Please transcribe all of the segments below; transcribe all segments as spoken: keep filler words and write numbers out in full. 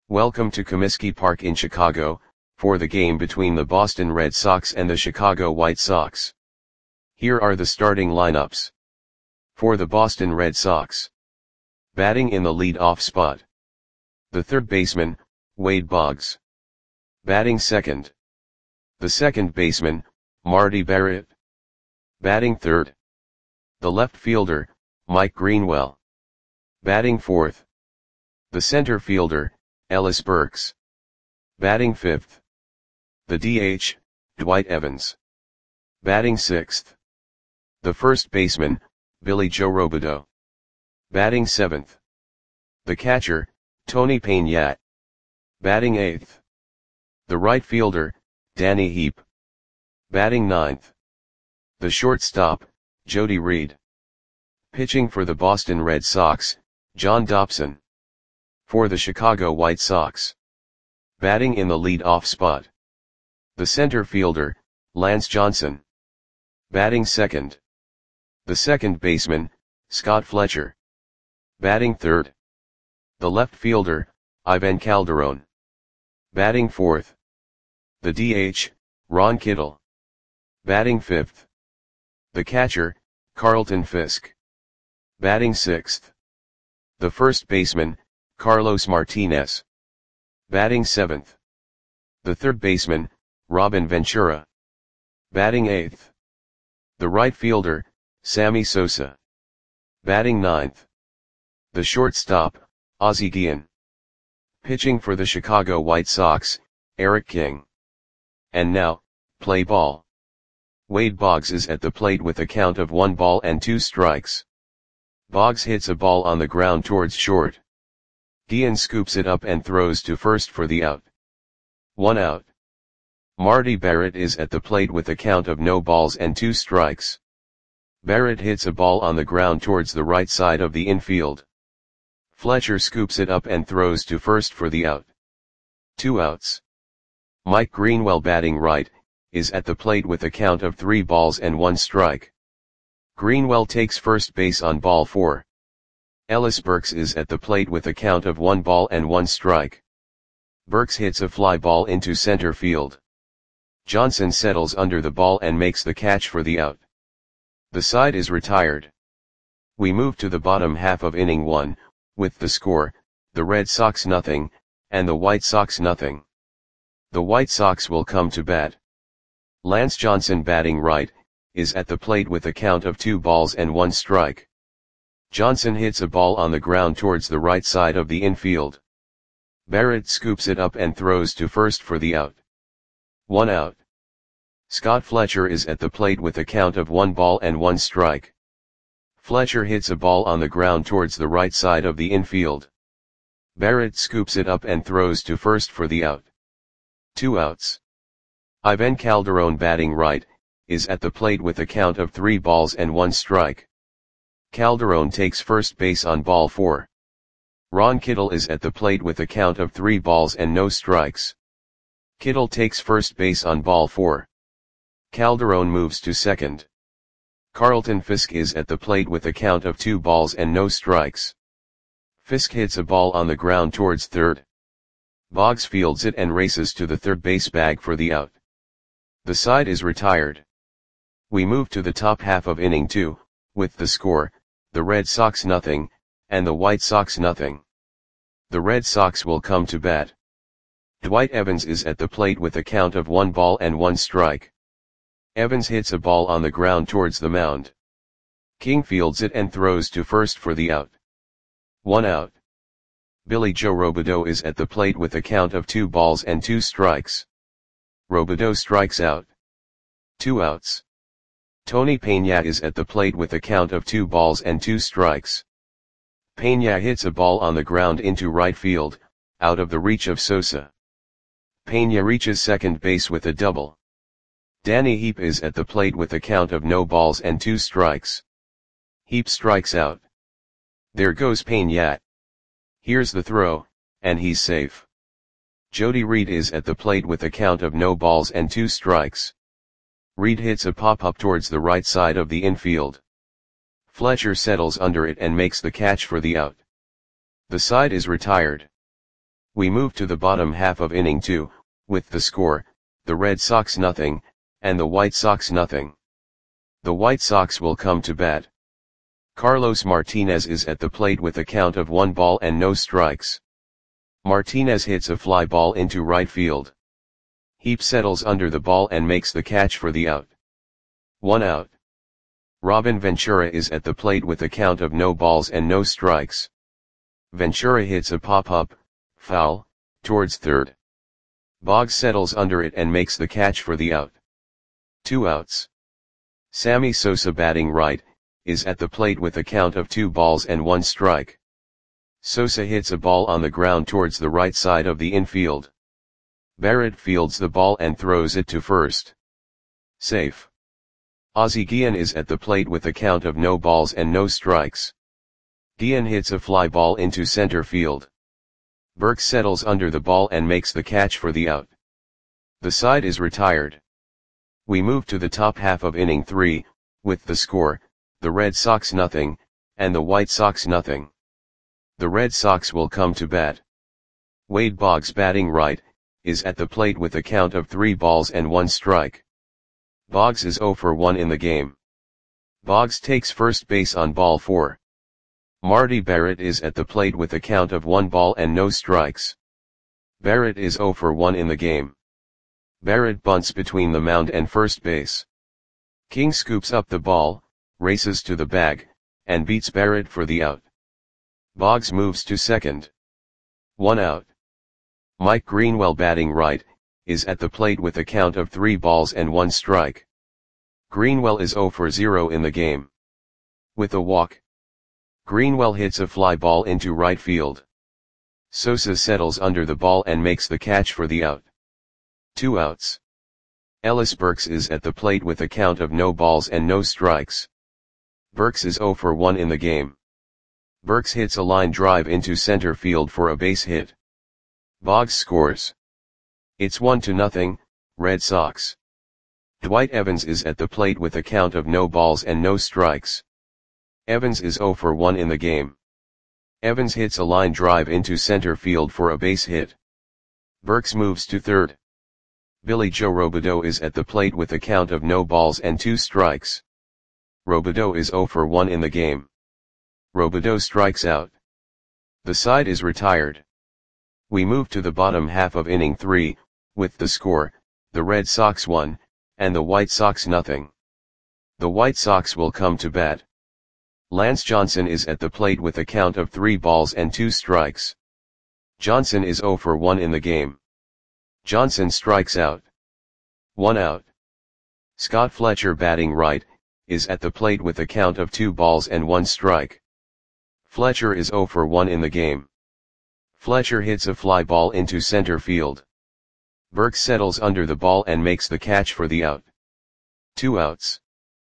Welcome to Comiskey Park in Chicago, for the game between the Boston Red Sox and the Chicago White Sox. Here are the starting lineups. For the Boston Red Sox. Batting in the lead-off spot. The third baseman, Wade Boggs. Batting second. The second baseman, Marty Barrett. Batting third. The left fielder, Mike Greenwell. Batting fourth. The center fielder, Ellis Burks. Batting fifth. The D H, Dwight Evans. Batting sixth. The first baseman, Billy Joe Robideau. Batting seventh. The catcher, Tony Peña. Batting eighth. The right fielder, Danny Heep. Batting ninth. The shortstop, Jody Reed. Pitching for the Boston Red Sox, John Dobson. For the Chicago White Sox. Batting in the lead-off spot. The center fielder, Lance Johnson. Batting second. The second baseman, Scott Fletcher. Batting third. The left fielder, Ivan Calderon. Batting fourth. The D H, Ron Kittle. Batting fifth. The catcher, Carlton Fisk. Batting sixth. The first baseman, Carlos Martinez. Batting seventh. The third baseman, Robin Ventura. Batting eighth. The right fielder, Sammy Sosa. Batting ninth. The shortstop, Ozzie Guillen. Pitching for the Chicago White Sox, Eric King. And now, play ball. Wade Boggs is at the plate with a count of one ball and two strikes. Boggs hits a ball on the ground towards short. Guillen scoops it up and throws to first for the out. One out. Marty Barrett is at the plate with a count of no balls and two strikes. Barrett hits a ball on the ground towards the right side of the infield. Fletcher scoops it up and throws to first for the out. Two outs. Mike Greenwell, batting right, is at the plate with a count of three balls and one strike. Greenwell takes first base on ball four. Ellis Burks is at the plate with a count of one ball and one strike. Burks hits a fly ball into center field. Johnson settles under the ball and makes the catch for the out. The side is retired. We move to the bottom half of inning one, with the score, the Red Sox nothing, and the White Sox nothing. The White Sox will come to bat. Lance Johnson, batting right, is at the plate with a count of two balls and one strike. Johnson hits a ball on the ground towards the right side of the infield. Barrett scoops it up and throws to first for the out. One out. Scott Fletcher is at the plate with a count of one ball and one strike. Fletcher hits a ball on the ground towards the right side of the infield. Barrett scoops it up and throws to first for the out. Two outs. Ivan Calderon, batting right, is at the plate with a count of three balls and one strike. Calderon takes first base on ball four. Ron Kittle is at the plate with a count of three balls and no strikes. Kittle takes first base on ball four. Calderon moves to second. Carlton Fisk is at the plate with a count of two balls and no strikes. Fisk hits a ball on the ground towards third. Boggs fields it and races to the third base bag for the out. The side is retired. We move to the top half of inning two, with the score, the Red Sox nothing, and the White Sox nothing. The Red Sox will come to bat. Dwight Evans is at the plate with a count of one ball and one strike. Evans hits a ball on the ground towards the mound. King fields it and throws to first for the out. One out. Billy Joe Robideau is at the plate with a count of two balls and two strikes. Robideau strikes out. Two outs. Tony Peña is at the plate with a count of two balls and two strikes. Peña hits a ball on the ground into right field, out of the reach of Sosa. Peña reaches second base with a double. Danny Heep is at the plate with a count of no balls and two strikes. Heep strikes out. There goes Peña. Here's the throw, and he's safe. Jody Reed is at the plate with a count of no balls and two strikes. Reed hits a pop-up towards the right side of the infield. Fletcher settles under it and makes the catch for the out. The side is retired. We move to the bottom half of inning two, with the score, the Red Sox nothing, and the White Sox nothing. The White Sox will come to bat. Carlos Martinez is at the plate with a count of one ball and no strikes. Martinez hits a fly ball into right field. Heap settles under the ball and makes the catch for the out. One out. Robin Ventura is at the plate with a count of no balls and no strikes. Ventura hits a pop-up, foul, towards third. Boggs settles under it and makes the catch for the out. Two outs. Sammy Sosa, batting right, is at the plate with a count of two balls and one strike. Sosa hits a ball on the ground towards the right side of the infield. Barrett fields the ball and throws it to first. Safe. Ozzie Guillen is at the plate with a count of no balls and no strikes. Guillen hits a fly ball into center field. Burke settles under the ball and makes the catch for the out. The side is retired. We move to the top half of inning three, with the score, the Red Sox nothing, and the White Sox nothing. The Red Sox will come to bat. Wade Boggs, batting right, is at the plate with a count of three balls and one strike. Boggs is oh for one in the game. Boggs takes first base on ball four. Marty Barrett is at the plate with a count of one ball and no strikes. Barrett is oh for one in the game. Barrett bunts between the mound and first base. King scoops up the ball, races to the bag, and beats Barrett for the out. Boggs moves to second. One out. Mike Greenwell, batting right, is at the plate with a count of three balls and one strike. Greenwell is oh for zero in the game. With a walk, Greenwell hits a fly ball into right field. Sosa settles under the ball and makes the catch for the out. Two outs. Ellis Burks is at the plate with a count of no balls and no strikes. Burks is oh for one in the game. Burks hits a line drive into center field for a base hit. Boggs scores. It's one to nothing, Red Sox. Dwight Evans is at the plate with a count of no balls and no strikes. Evans is oh for one in the game. Evans hits a line drive into center field for a base hit. Burks moves to third. Billy Joe Robideau is at the plate with a count of no balls and two strikes. Robideau is oh for one in the game. Robideau strikes out. The side is retired. We move to the bottom half of inning three, with the score, the Red Sox one, and the White Sox nothing. The White Sox will come to bat. Lance Johnson is at the plate with a count of three balls and two strikes. Johnson is oh for one in the game. Johnson strikes out. One out. Scott Fletcher, batting right, is at the plate with a count of two balls and one strike. Fletcher is oh for one in the game. Fletcher hits a fly ball into center field. Burke settles under the ball and makes the catch for the out. Two outs.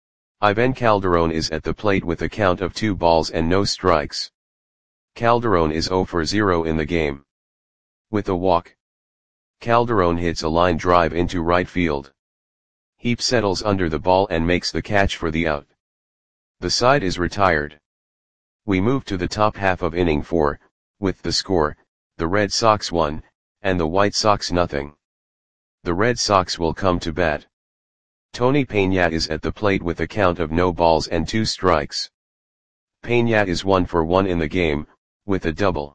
Ivan Calderon is at the plate with a count of two balls and no strikes. Calderon is oh for zero in the game. With a walk, Calderon hits a line drive into right field. Heap settles under the ball and makes the catch for the out. The side is retired. We move to the top half of inning four, with the score, the Red Sox one, and the White Sox nothing. The Red Sox will come to bat. Tony Peña is at the plate with a count of no balls and two strikes. Peña is one for one in the game, with a double.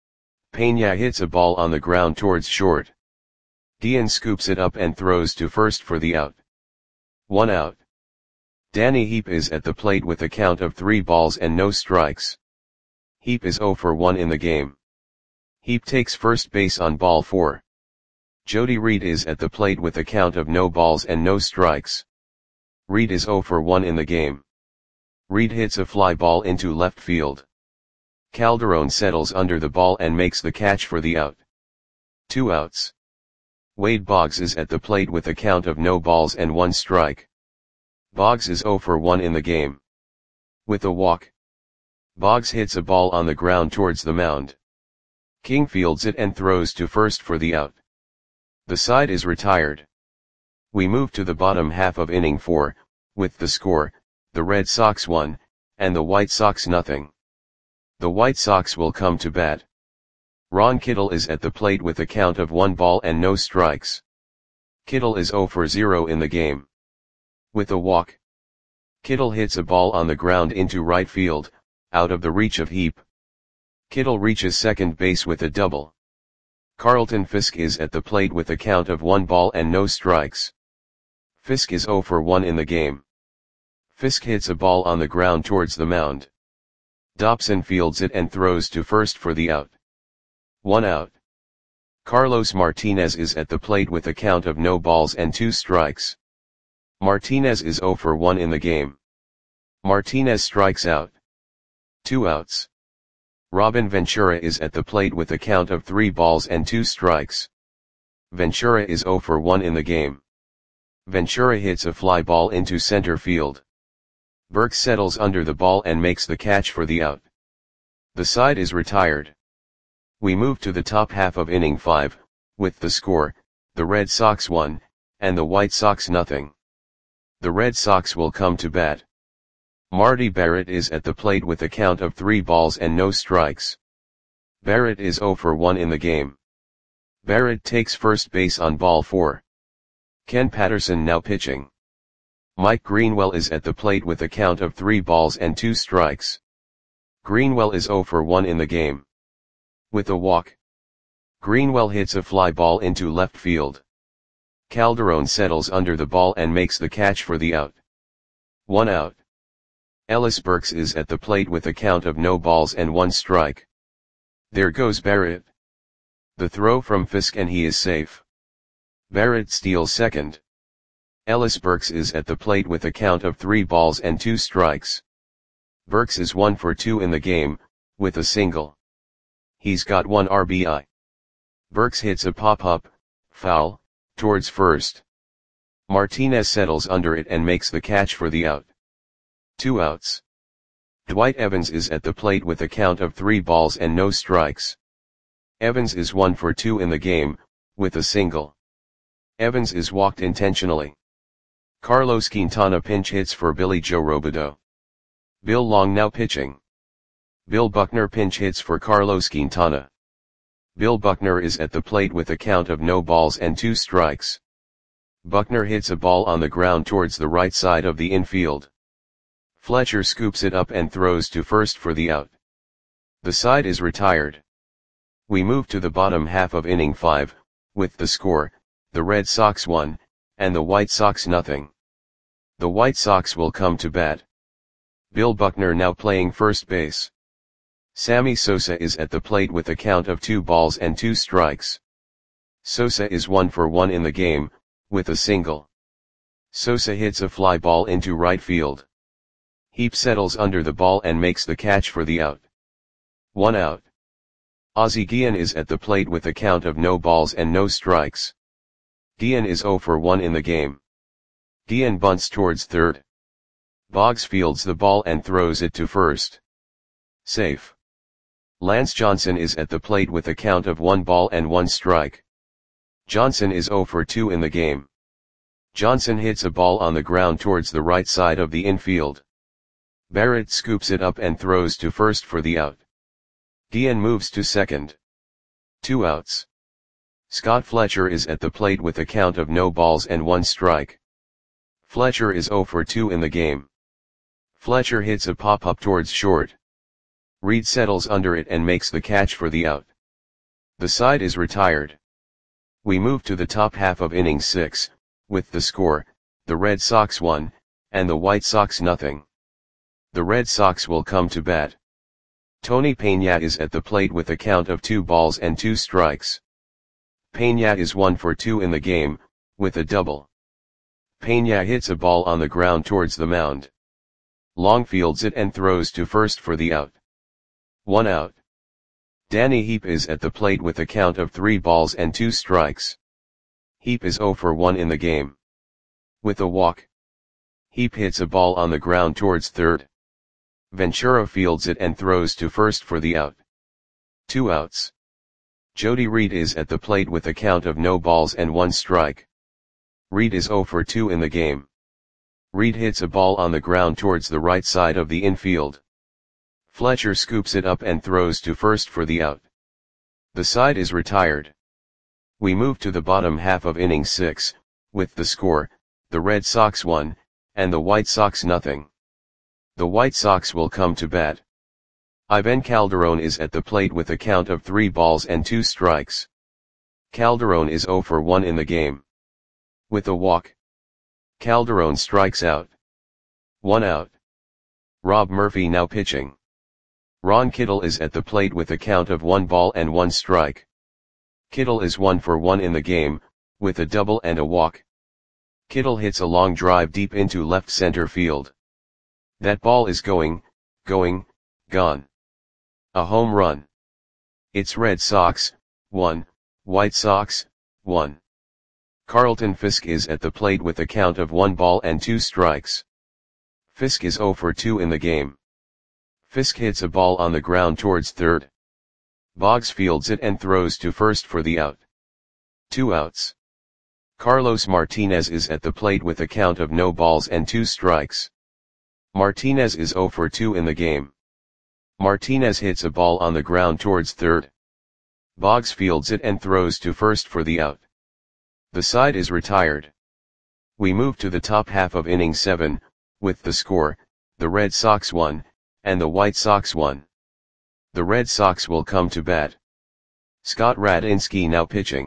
Peña hits a ball on the ground towards short. Guillen scoops it up and throws to first for the out. One out. Danny Heap is at the plate with a count of three balls and no strikes. Heap is oh for one in the game. Heap takes first base on ball four. Jody Reed is at the plate with a count of no balls and no strikes. Reed is oh for one in the game. Reed hits a fly ball into left field. Calderon settles under the ball and makes the catch for the out. Two outs. Wade Boggs is at the plate with a count of no balls and one strike. Boggs is oh for one in the game. With a walk, Boggs hits a ball on the ground towards the mound. King fields it and throws to first for the out. The side is retired. We move to the bottom half of inning four, with the score, the Red Sox one, and the White Sox nothing. The White Sox will come to bat. Ron Kittle is at the plate with a count of one ball and no strikes. Kittle is zero for zero in the game. With a walk, Kittle hits a ball on the ground into right field, out of the reach of Heap. Kittle reaches second base with a double. Carlton Fisk is at the plate with a count of one ball and no strikes. Fisk is zero for one in the game. Fisk hits a ball on the ground towards the mound. Dobson fields it and throws to first for the out. One out. Carlos Martinez is at the plate with a count of no balls and two strikes. Martinez is zero for one in the game. Martinez strikes out. Two outs. Robin Ventura is at the plate with a count of three balls and two strikes. Ventura is zero for one in the game. Ventura hits a fly ball into center field. Burks settles under the ball and makes the catch for the out. The side is retired. We move to the top half of inning five, with the score, the Red Sox one, and the White Sox nothing. The Red Sox will come to bat. Marty Barrett is at the plate with a count of three balls and no strikes. Barrett is zero for one in the game. Barrett takes first base on ball four. Ken Patterson now pitching. Mike Greenwell is at the plate with a count of three balls and two strikes. Greenwell is zero for one in the game. With a walk, Greenwell hits a fly ball into left field. Calderon settles under the ball and makes the catch for the out. One out. Ellis Burks is at the plate with a count of no balls and one strike. There goes Barrett. The throw from Fisk and he is safe. Barrett steals second. Ellis Burks is at the plate with a count of three balls and two strikes. Burks is one for two in the game, with a single. He's got one R B I. Burks hits a pop-up, foul, towards first. Martinez settles under it and makes the catch for the out. Two outs. Dwight Evans is at the plate with a count of three balls and no strikes. Evans is one for two in the game, with a single. Evans is walked intentionally. Carlos Quintana pinch hits for Billy Joe Robideau. Bill Long now pitching. Bill Buckner pinch hits for Carlos Quintana. Bill Buckner is at the plate with a count of no balls and two strikes. Buckner hits a ball on the ground towards the right side of the infield. Fletcher scoops it up and throws to first for the out. The side is retired. We move to the bottom half of inning five, with the score, the Red Sox one, and the White Sox nothing. The White Sox will come to bat. Bill Buckner now playing first base. Sammy Sosa is at the plate with a count of two balls and two strikes. Sosa is one for one in the game, with a single. Sosa hits a fly ball into right field. Heap settles under the ball and makes the catch for the out. One out. Ozzie Guillen is at the plate with a count of no balls and no strikes. Guillen is zero for one in the game. Guillen bunts towards third. Boggs fields the ball and throws it to first. Safe. Lance Johnson is at the plate with a count of one ball and one strike. Johnson is zero for two in the game. Johnson hits a ball on the ground towards the right side of the infield. Barrett scoops it up and throws to first for the out. Guillen moves to second. Two outs. Scott Fletcher is at the plate with a count of no balls and one strike. Fletcher is zero for two in the game. Fletcher hits a pop-up towards short. Reed settles under it and makes the catch for the out. The side is retired. We move to the top half of inning six, with the score, the Red Sox one, and the White Sox nothing. The Red Sox will come to bat. Tony Peña is at the plate with a count of two balls and two strikes. Peña is one for two in the game, with a double. Peña hits a ball on the ground towards the mound. Long fields it and throws to first for the out. One out. Danny Heap is at the plate with a count of three balls and two strikes. Heap is zero for one in the game. With a walk, Heap hits a ball on the ground towards third. Ventura fields it and throws to first for the out. Two outs. Jody Reed is at the plate with a count of no balls and one strike. Reed is zero for two in the game. Reed hits a ball on the ground towards the right side of the infield. Fletcher scoops it up and throws to first for the out. The side is retired. We move to the bottom half of inning six, with the score, the Red Sox one, and the White Sox nothing. The White Sox will come to bat. Ivan Calderon is at the plate with a count of three balls and two strikes. Calderon is zero for one in the game. With a walk, Calderon strikes out. One out. Rob Murphy now pitching. Ron Kittle is at the plate with a count of one ball and one strike. Kittle is one for one in the game, with a double and a walk. Kittle hits a long drive deep into left center field. That ball is going, going, gone. A home run. It's Red Sox, one, White Sox, one. Carlton Fisk is at the plate with a count of one ball and two strikes. Fisk is zero for two in the game. Fisk hits a ball on the ground towards third. Boggs fields it and throws to first for the out. Two outs. Carlos Martinez is at the plate with a count of no balls and two strikes. Martinez is zero for two in the game. Martinez hits a ball on the ground towards third. Boggs fields it and throws to first for the out. The side is retired. We move to the top half of inning seven, with the score, the Red Sox one, and the White Sox one. The Red Sox will come to bat. Scott Radinsky now pitching.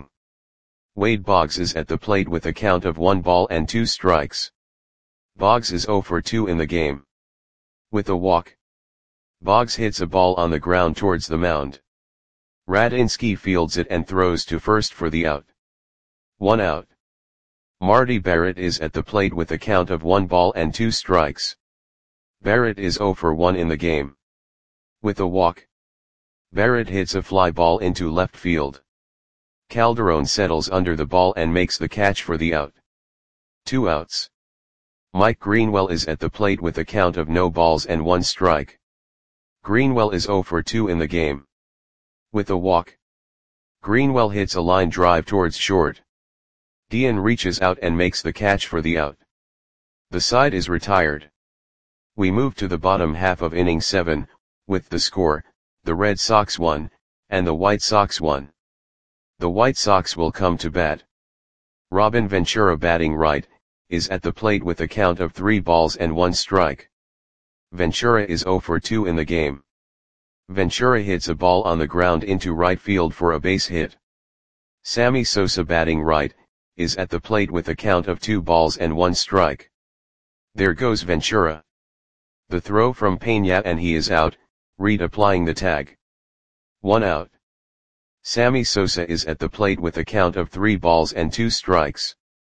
Wade Boggs is at the plate with a count of one ball and two strikes. Boggs is zero for two in the game. With a walk, Boggs hits a ball on the ground towards the mound. Radinsky fields it and throws to first for the out. One out. Marty Barrett is at the plate with a count of one ball and two strikes. Barrett is zero for one in the game. With a walk, Barrett hits a fly ball into left field. Calderon settles under the ball and makes the catch for the out. Two outs. Mike Greenwell is at the plate with a count of no balls and one strike. Greenwell is zero for two in the game. With a walk, Greenwell hits a line drive towards short. Dean reaches out and makes the catch for the out. The side is retired. We move to the bottom half of inning seven, with the score, the Red Sox one, and the White Sox one. The White Sox will come to bat. Robin Ventura batting right, is at the plate with a count of three balls and one strike. Ventura is zero for two in the game. Ventura hits a ball on the ground into right field for a base hit. Sammy Sosa batting right, is at the plate with a count of two balls and one strike. There goes Ventura. The throw from Peña and he is out, Reed applying the tag. One out. Sammy Sosa is at the plate with a count of three balls and two strikes.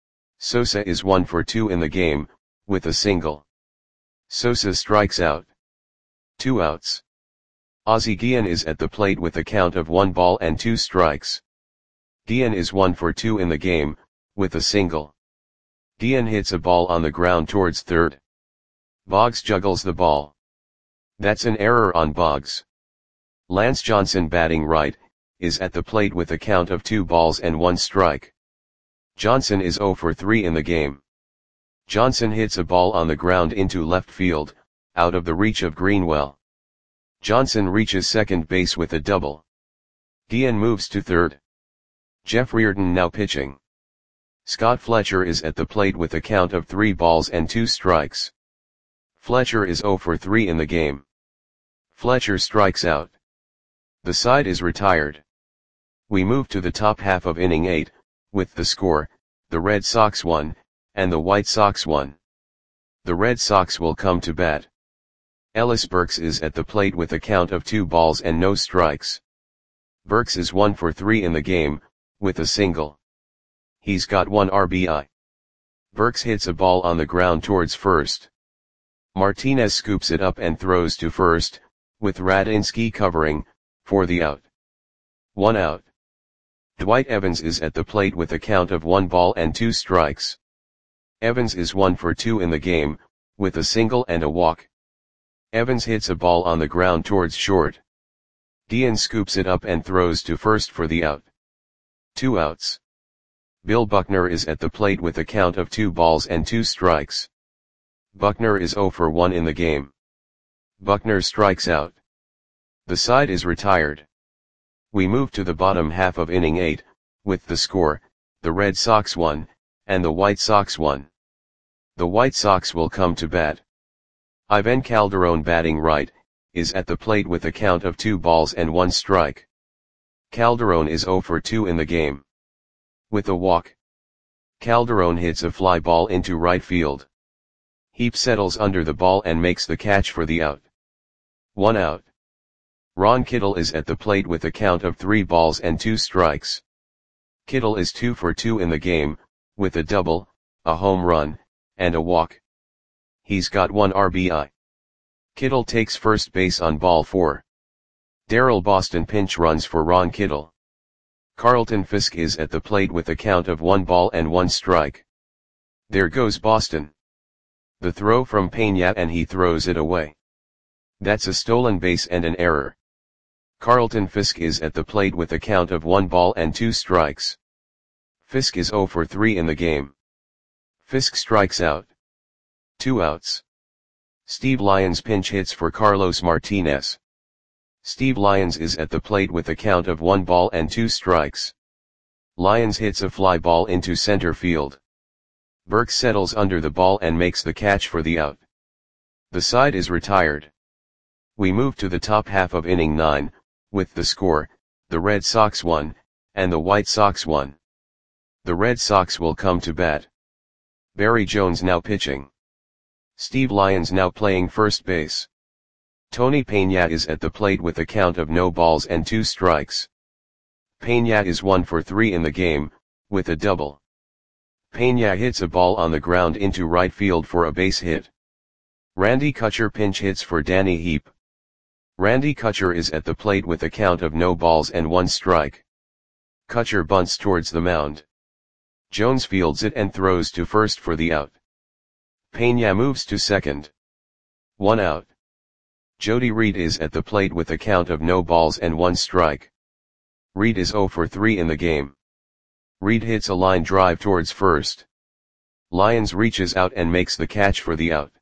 Sosa is one for two in the game, with a single. Sosa strikes out. Two outs. Ozzie Guillen is at the plate with a count of one ball and two strikes. Guillen is one for two in the game, with a single. Guillen hits a ball on the ground towards third. Boggs juggles the ball. That's an error on Boggs. Lance Johnson batting right, is at the plate with a count of two balls and one strike. Johnson is zero for three in the game. Johnson hits a ball on the ground into left field, out of the reach of Greenwell. Johnson reaches second base with a double. Guillen moves to third. Jeff Reardon now pitching. Scott Fletcher is at the plate with a count of three balls and two strikes. Fletcher is zero for three in the game. Fletcher strikes out. The side is retired. We move to the top half of inning eight, with the score, the Red Sox one, and the White Sox one. The Red Sox will come to bat. Ellis Burks is at the plate with a count of two balls and no strikes. Burks is one for three in the game, with a single. He's got one R B I. Burks hits a ball on the ground towards first. Martinez scoops it up and throws to first, with Radinsky covering, for the out. One out. Dwight Evans is at the plate with a count of one ball and two strikes. Evans is one for two in the game, with a single and a walk. Evans hits a ball on the ground towards short. Dean scoops it up and throws to first for the out. Two outs. Bill Buckner is at the plate with a count of two balls and two strikes. Buckner is zero for one in the game. Buckner strikes out. The side is retired. We move to the bottom half of inning eight, with the score, the Red Sox one, and the White Sox one. The White Sox will come to bat. Ivan Calderon, batting right, is at the plate with a count of two balls and one strike. Calderon is zero for two in the game. With a walk, Calderon hits a fly ball into right field. Heap settles under the ball and makes the catch for the out. One out. Ron Kittle is at the plate with a count of three balls and two strikes. Kittle is two for two in the game, with a double, a home run, and a walk. He's got one R B I. Kittle takes first base on ball four. Darryl Boston pinch runs for Ron Kittle. Carlton Fisk is at the plate with a count of one ball and one strike. There goes Boston. The throw from Pena, and he throws it away. That's a stolen base and an error. Carlton Fisk is at the plate with a count of one ball and two strikes. Fisk is zero for three in the game. Fisk strikes out. Two outs. Steve Lyons pinch hits for Carlos Martinez. Steve Lyons is at the plate with a count of one ball and two strikes. Lyons hits a fly ball into center field. Burke settles under the ball and makes the catch for the out. The side is retired. We move to the top half of inning nine, with the score, the Red Sox one, and the White Sox one. The Red Sox will come to bat. Barry Jones now pitching. Steve Lyons now playing first base. Tony Pena is at the plate with a count of no balls and two strikes. Pena is one for three in the game, with a double. Pena hits a ball on the ground into right field for a base hit. Randy Kutcher pinch hits for Danny Heap. Randy Kutcher is at the plate with a count of no balls and one strike. Kutcher bunts towards the mound. Jones fields it and throws to first for the out. Pena moves to second. One out. Jody Reed is at the plate with a count of no balls and one strike. Reed is zero for three in the game. Reed hits a line drive towards first. Lyons reaches out and makes the catch for the out.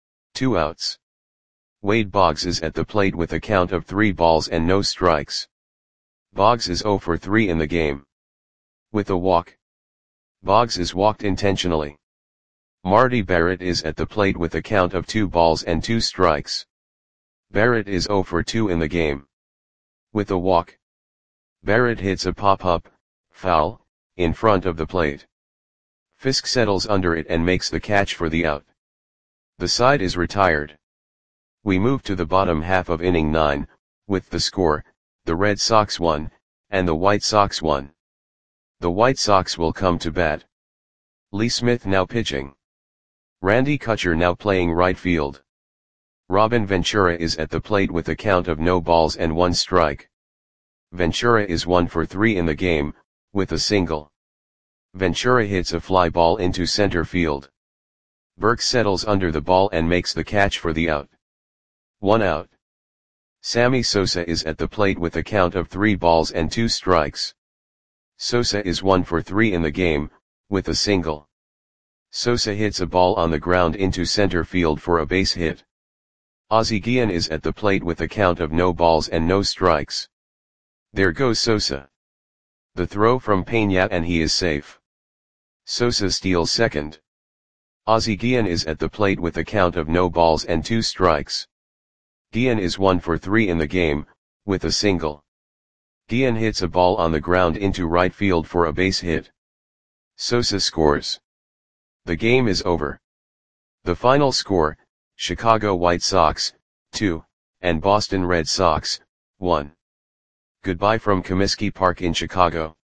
Two outs. Wade Boggs is at the plate with a count of three balls and no strikes. Boggs is zero for three in the game. With a walk. Boggs is walked intentionally. Marty Barrett is at the plate with a count of two balls and two strikes. Barrett is zero for two in the game. With a walk. Barrett hits a pop-up, foul, in front of the plate. Fisk settles under it and makes the catch for the out. The side is retired. We move to the bottom half of inning nine, with the score, the Red Sox one, and the White Sox one. The White Sox will come to bat. Lee Smith now pitching. Randy Kutcher now playing right field. Robin Ventura is at the plate with a count of no balls and one strike. Ventura is one for three in the game, with a single. Ventura hits a fly ball into center field. Burke settles under the ball and makes the catch for the out. One out. Sammy Sosa is at the plate with a count of three balls and two strikes. Sosa is one for three in the game, with a single. Sosa hits a ball on the ground into center field for a base hit. Ozzie Guillen is at the plate with a count of no balls and no strikes. There goes Sosa. The throw from Pena, and he is safe. Sosa steals second. Ozzie Guillen is at the plate with a count of no balls and two strikes. Guillen is one for three in the game, with a single. Guillen hits a ball on the ground into right field for a base hit. Sosa scores. The game is over. The final score, Chicago White Sox, two, and Boston Red Sox, one. Goodbye from Comiskey Park in Chicago.